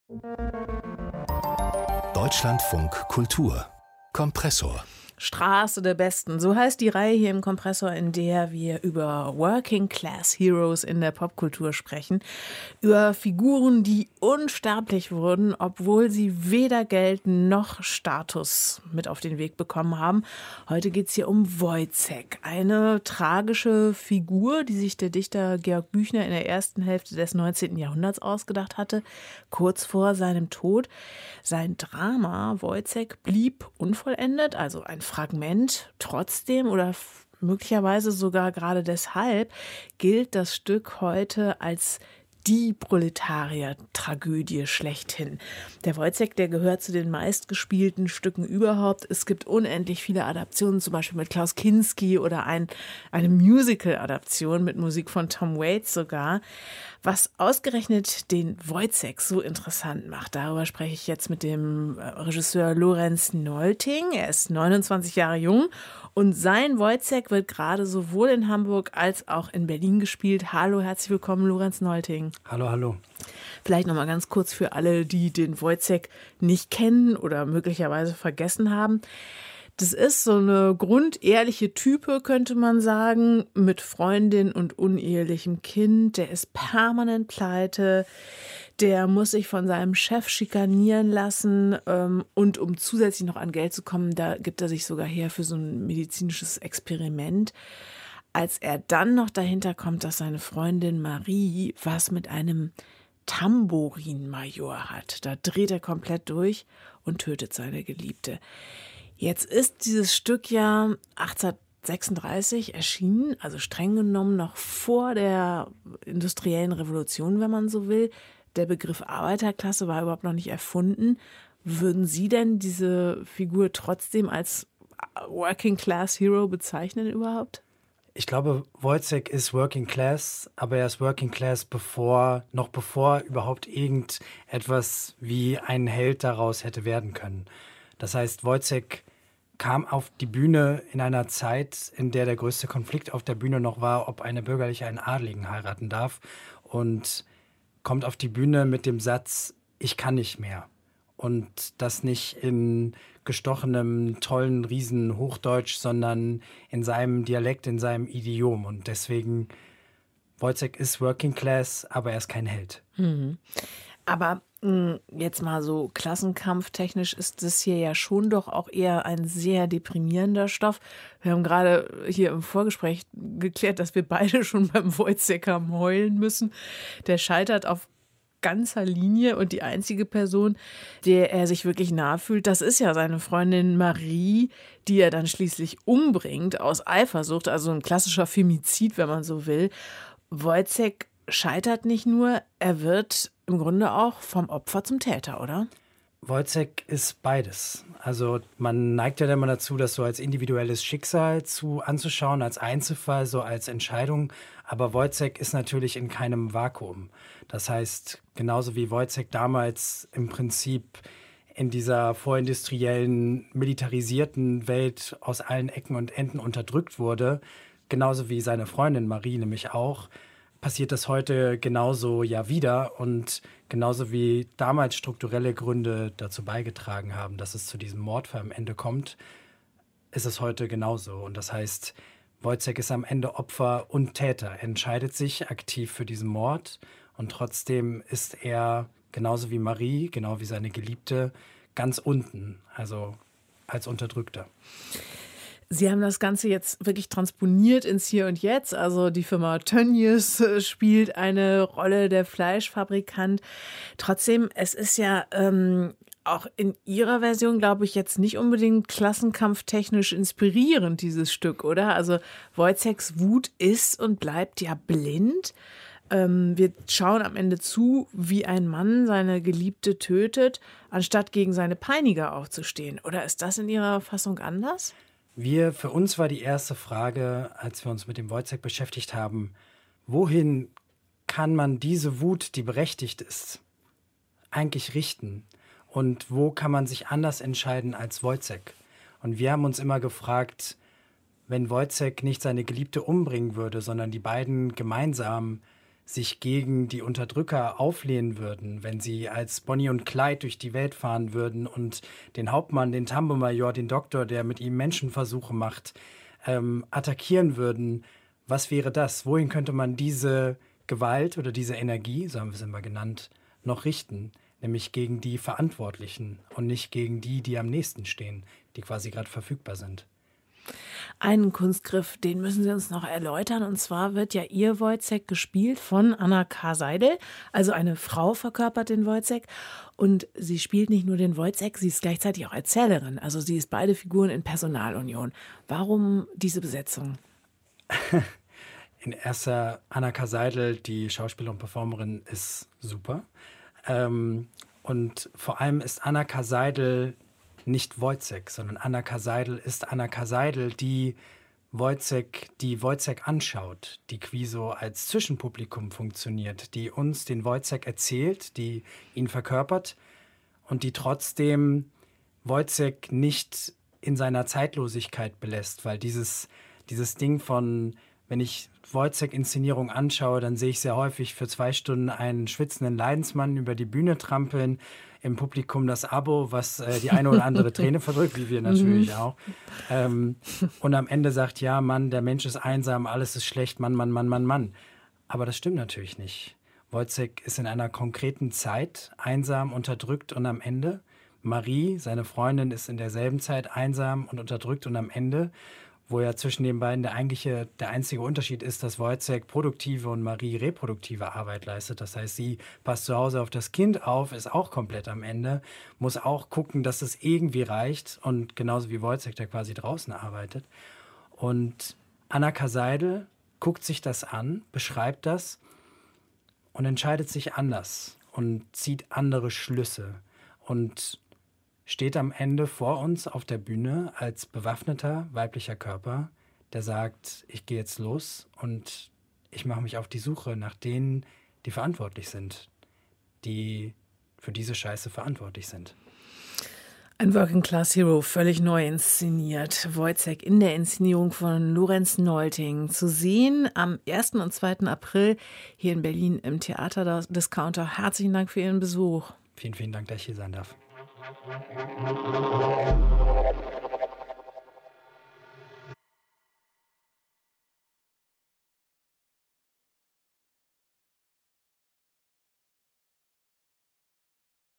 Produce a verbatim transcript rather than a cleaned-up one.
Deutschlandfunk Kultur Kompressor. Straße der Besten, so heißt die Reihe hier im Kompressor, in der wir über Working Class Heroes in der Popkultur sprechen. Über Figuren, die unsterblich wurden, obwohl sie weder Geld noch Status mit auf den Weg bekommen haben. Heute geht es hier um Wojciech, eine tragische Figur, die sich der Dichter Georg Büchner in der ersten Hälfte des neunzehnten Jahrhunderts ausgedacht hatte, kurz vor seinem Tod. Sein Drama Wojciech blieb unvollendet, also ein Fragment. Trotzdem oder möglicherweise sogar gerade deshalb gilt das Stück heute als die Proletarier-Tragödie schlechthin. Der Wojciech, der gehört zu den meistgespielten Stücken überhaupt. Es gibt unendlich viele Adaptionen, zum Beispiel mit Klaus Kinski oder ein, eine Musical-Adaption mit Musik von Tom Waits sogar. Was ausgerechnet den Wojciech so interessant macht, darüber spreche ich jetzt mit dem Regisseur Lorenz Nolting. Er ist neunundzwanzig Jahre jung und sein Wojciech wird gerade sowohl in Hamburg als auch in Berlin gespielt. Hallo, herzlich willkommen, Lorenz Nolting. Hallo, hallo. Vielleicht noch mal ganz kurz für alle, die den Wojciech nicht kennen oder möglicherweise vergessen haben. Das ist so eine grundehrliche Type, könnte man sagen, mit Freundin und unehelichem Kind. Der ist permanent pleite. Der muss sich von seinem Chef schikanieren lassen. Ähm, und um zusätzlich noch an Geld zu kommen, da gibt er sich sogar her für so ein medizinisches Experiment. Als er dann noch dahinter kommt, dass seine Freundin Marie was mit einem Tambourinmajor hat, da dreht er komplett durch und tötet seine Geliebte. Jetzt ist dieses Stück ja achtzehnhundertsechsunddreißig erschienen, also streng genommen noch vor der industriellen Revolution, wenn man so will. Der Begriff Arbeiterklasse war überhaupt noch nicht erfunden. Würden Sie denn diese Figur trotzdem als Working Class Hero bezeichnen überhaupt? Ich glaube, Wojciech ist Working Class, aber er ist Working Class bevor, noch bevor überhaupt irgendetwas wie ein Held daraus hätte werden können. Das heißt, Wojciech kam auf die Bühne in einer Zeit, in der der größte Konflikt auf der Bühne noch war, ob eine Bürgerliche einen Adligen heiraten darf, und kommt auf die Bühne mit dem Satz, ich kann nicht mehr. Und das nicht in gestochenem, tollen Riesen-Hochdeutsch, sondern in seinem Dialekt, in seinem Idiom. Und deswegen, Wojciech ist Working Class, aber er ist kein Held. Mhm. Aber mh, jetzt mal so klassenkampftechnisch ist das hier ja schon doch auch eher ein sehr deprimierender Stoff. Wir haben gerade hier im Vorgespräch geklärt, dass wir beide schon beim Wojciech haben heulen müssen. Der scheitert auf ganzer Linie und die einzige Person, der er sich wirklich nahe fühlt, das ist ja seine Freundin Marie, die er dann schließlich umbringt aus Eifersucht, also ein klassischer Femizid, wenn man so will. Wojciech scheitert nicht nur, er wird im Grunde auch vom Opfer zum Täter, oder? Wojciech ist beides. Also man neigt ja immer dazu, das so als individuelles Schicksal zu anzuschauen, als Einzelfall, so als Entscheidung. Aber Wojciech ist natürlich in keinem Vakuum. Das heißt, genauso wie Wojciech damals im Prinzip in dieser vorindustriellen, militarisierten Welt aus allen Ecken und Enden unterdrückt wurde, genauso wie seine Freundin Marie nämlich auch, passiert das heute genauso ja wieder, und genauso wie damals strukturelle Gründe dazu beigetragen haben, dass es zu diesem Mordfall am Ende kommt, ist es heute genauso. Und das heißt, Wojciech ist am Ende Opfer und Täter. Er entscheidet sich aktiv für diesen Mord, und trotzdem ist er genauso wie Marie, genau wie seine Geliebte, ganz unten, also als Unterdrückter. Sie haben das Ganze jetzt wirklich transponiert ins Hier und Jetzt. Also die Firma Tönnies spielt eine Rolle, der Fleischfabrikant. Trotzdem, es ist ja ähm, auch in Ihrer Version, glaube ich, jetzt nicht unbedingt klassenkampftechnisch inspirierend, dieses Stück, oder? Also Wojciechs Wut ist und bleibt ja blind. Ähm, wir schauen am Ende zu, wie ein Mann seine Geliebte tötet, anstatt gegen seine Peiniger aufzustehen. Oder ist das in Ihrer Fassung anders? Wir, für uns war die erste Frage, als wir uns mit dem Wojciech beschäftigt haben, wohin kann man diese Wut, die berechtigt ist, eigentlich richten? Und wo kann man sich anders entscheiden als Wojciech? Und wir haben uns immer gefragt, wenn Wojciech nicht seine Geliebte umbringen würde, sondern die beiden gemeinsam sich gegen die Unterdrücker auflehnen würden, wenn sie als Bonnie und Clyde durch die Welt fahren würden und den Hauptmann, den Tambo-Major, den Doktor, der mit ihm Menschenversuche macht, ähm, attackieren würden, was wäre das? Wohin könnte man diese Gewalt oder diese Energie, so haben wir es immer genannt, noch richten? Nämlich gegen die Verantwortlichen und nicht gegen die, die am nächsten stehen, die quasi gerade verfügbar sind. Einen Kunstgriff, den müssen Sie uns noch erläutern. Und zwar wird ja Ihr Wojciech gespielt von Anna K. Seidel. Also eine Frau verkörpert den Wojciech. Und sie spielt nicht nur den Wojciech, sie ist gleichzeitig auch Erzählerin. Also sie ist beide Figuren in Personalunion. Warum diese Besetzung? In erster, Anna K. Seidel, die Schauspielerin und Performerin, ist super. Ähm, und vor allem ist Anna K. Seidel nicht Wojciech, sondern Anna K. Seidel ist Anna K. Seidel, die Wojciech, die Wojciech anschaut, die wie so als Zwischenpublikum funktioniert, die uns den Wojciech erzählt, die ihn verkörpert und die trotzdem Wojciech nicht in seiner Zeitlosigkeit belässt, weil dieses, dieses Ding von, wenn ich Wojciech-Inszenierung anschaue, dann sehe ich sehr häufig für zwei Stunden einen schwitzenden Leidensmann über die Bühne trampeln, im Publikum das Abo, was äh, die eine oder andere Träne verdrückt, wie wir natürlich auch. Ähm, und am Ende sagt, ja, Mann, der Mensch ist einsam, alles ist schlecht, Mann, Mann, Mann, Mann, Mann. Aber das stimmt natürlich nicht. Wojciech ist in einer konkreten Zeit einsam, unterdrückt und am Ende. Marie, seine Freundin, ist in derselben Zeit einsam und unterdrückt und am Ende, wo ja zwischen den beiden der eigentliche, der einzige Unterschied ist, dass Wojciech produktive und Marie reproduktive Arbeit leistet. Das heißt, sie passt zu Hause auf das Kind auf, ist auch komplett am Ende, muss auch gucken, dass es irgendwie reicht und genauso wie Wojciech, der quasi draußen arbeitet. Und Anna K. Seidel guckt sich das an, beschreibt das und entscheidet sich anders und zieht andere Schlüsse und steht am Ende vor uns auf der Bühne als bewaffneter weiblicher Körper, der sagt, ich gehe jetzt los und ich mache mich auf die Suche nach denen, die verantwortlich sind, die für diese Scheiße verantwortlich sind. Ein Working Class Hero, völlig neu inszeniert. Wojciech in der Inszenierung von Lorenz Nolting. Zu sehen am ersten und zweiten April hier in Berlin im Theater Discounter. Herzlichen Dank für Ihren Besuch. Vielen, vielen Dank, dass ich hier sein darf.